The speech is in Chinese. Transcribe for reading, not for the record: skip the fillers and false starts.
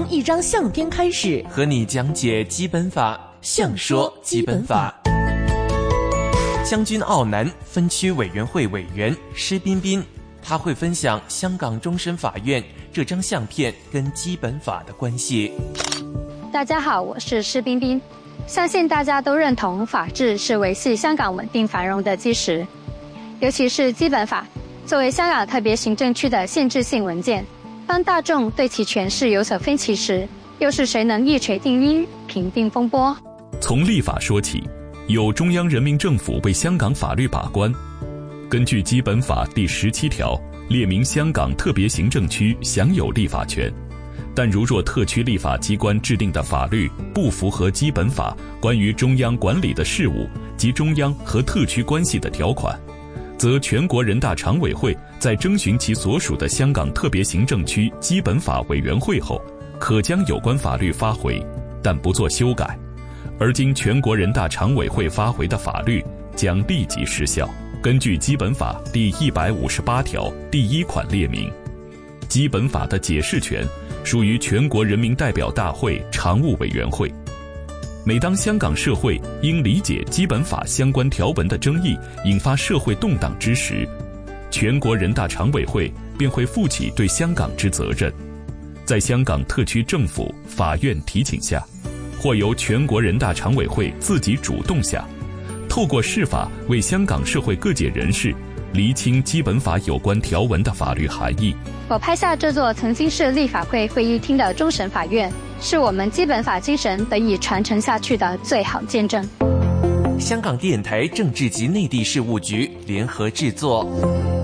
一张相片开始， 和你讲解基本法，详说基本法。将军澳南分区委员会委员施彬彬，他会分享香港终审法院这张相片跟基本法的关系。 大家好，我是施彬彬。相信大家都认同法治是维系香港稳定繁荣的基石，尤其是基本法作为香港特别行政区的限制性文件，当大众对其诠释有所分歧时，又是谁能一锤定音，平定风波？ 从立法说起，有中央人民政府为香港法律把关。根据基本法第17条列明，香港特别行政区享有立法权，但如若特区立法机关制定的法律不符合基本法关于中央管理的事务及中央和特区关系的条款，则全国人大常委会在征询其所属的香港特别行政区基本法委员会后，可将有关法律发回，但不作修改，而经全国人大常委会发回的法律将立即失效。根据基本法第158条第1款列明，基本法的解释权属于全国人民代表大会常务委员会。每当香港社会因理解基本法相关条文的争议引发社会动荡之时，全国人大常委会便会负起对香港之责任，在香港特区政府、法院提请下，或由全国人大常委会自己主动下，透过释法为香港社会各界人士厘清基本法有关条文的法律含义。 我拍下这座曾经是立法会会议厅的终审法院，是我们基本法精神得以传承下去的最好见证。 香港电台政治及内地事务局联合制作。